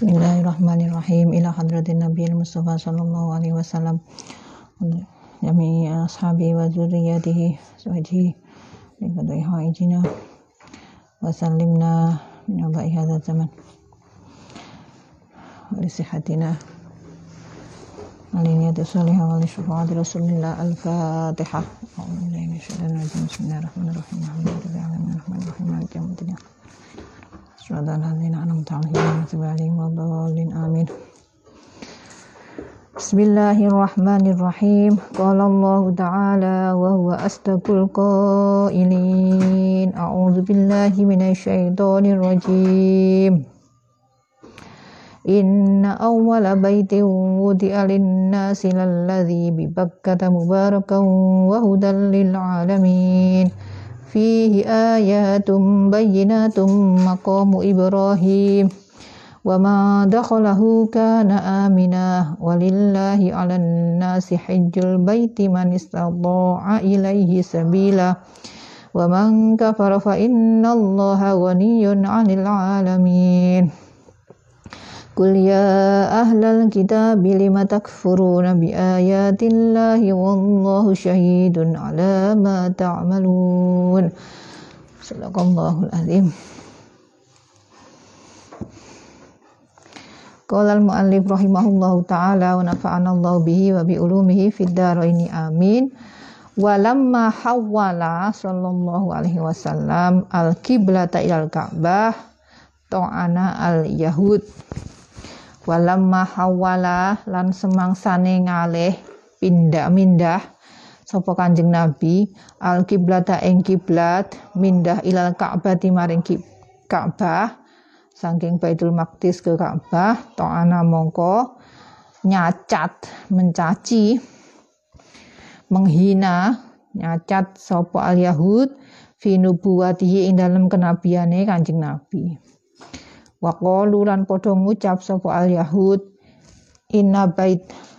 Bismillahirrahmanirrahim. Ila hadratin Nabiyil Mustafa sallallahu alaihi wasallam jami ashabi wa dzurriyyatihi wajhi min qadai haijina wa sallimna min abai hadzal zaman wa li sihatina aliniyati salihah wa li syafaati rasulillah. Al-Fatihah. A'udzubillahi minasyaitonir rajim. Bismillahirrahmanirrahim. Alhamdulillahi rabbil alamin. Maliki yaumiddin. Amin. Bismillahirrahmanirrahim. Qala Allah Ta'ala wa huwa asdaqul qailin. A'udzu billahi minasyaitonir rajim. Inna awwala baitin wudi'a lin-nasi lalladzi bi Bakkata mubarakan wa hudan lil alamin. Fihi ayatum bayyinatum maqamu Ibrahim wa ma dakhalahu kana amina walillahi 'alan nasi hajjul baiti man istata'a ilaihi sabila wa man kafara fa innallaha ghaniyyun 'anil 'alamin. Qul ya ahlal kitabi lima takfuruna bi ayatillahi wallahu syahidun ala ma ta'malun. Sadaqallahul azim. Qala al-muallif rahimahullahu ta'ala wa nafa'ana Allah bihi wa bi ulumihi fid dharaini amin. Wa lamma hawwala sallallahu alaihi wasallam al-qiblata ilal Ka'bah ta'ana al-yahud. Walamma hawala lan semangsane ngalih pindah-mindah sapa Kanjeng Nabi al kiblata ing kiblat mindah ilal Ka'bah maring Ka'bah saking Baitul Maqdis ke Ka'bah ta'ana mongko nyacat mencaci menghina nyacat sapa al yahud fi nubuwatihi ing dalem kenabiane Kanjeng Nabi. Wa qalu lan padha ngucap sapa al yahud inna bait